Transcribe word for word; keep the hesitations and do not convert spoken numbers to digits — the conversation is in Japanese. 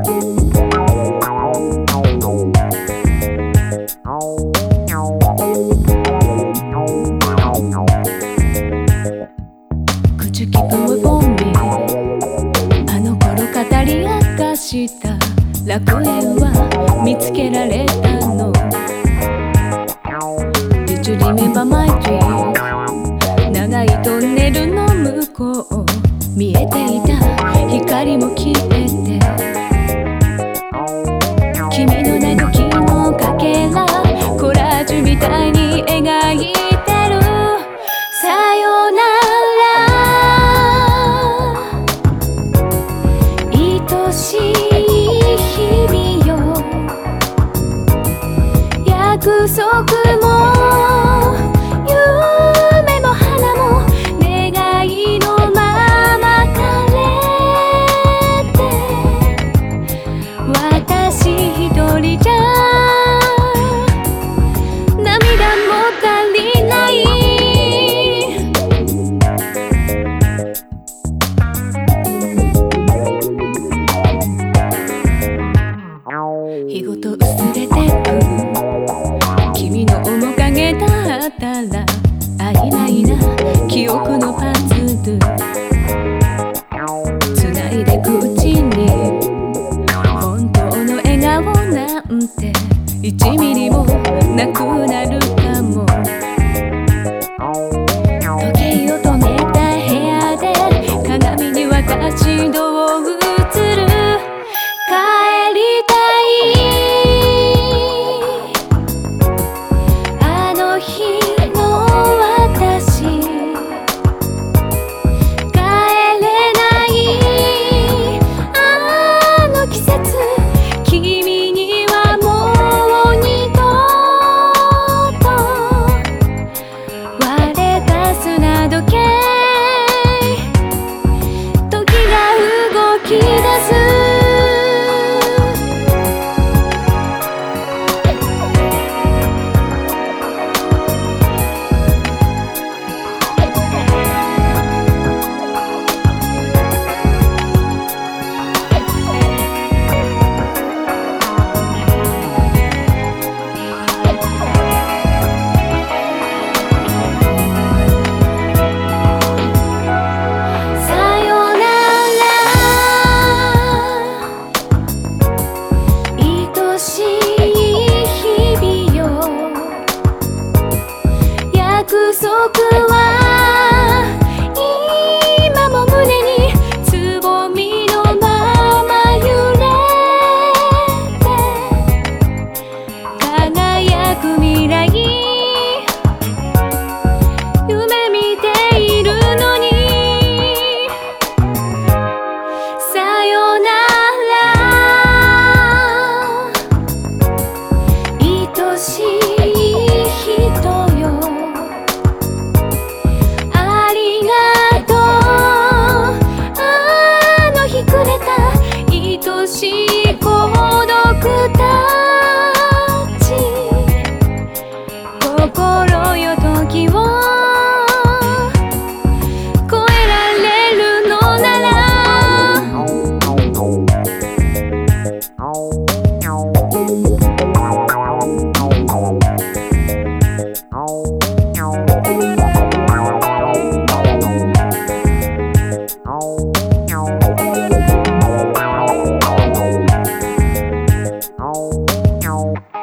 口きくむボンビあの頃語り明かした楽園は見つけられたの Did you remember my dream 長いトンネルの向こう見えていた光も消えて君の嘆きのかけらコラージュみたいに描いてるさよなら愛しい日々よ約束も夢も花も願いのまま枯れて私一人じゃ涙も足りない日ごと薄れてく君の面影だったら曖昧な記憶のパズル繋いでくうちに本当の笑顔なんていちミリもなくなるかも時計を止めた部屋で鏡に私どう映る帰りたいあの日の私帰れないあの季節君にはもう二度と割れた砂時計時が動き出す約束は今も胸につぼみのまま揺れて輝く未来夢見ているのにさよなら愛しい人よ愛しい孤独たち心よ時を越えられるのなら Ow.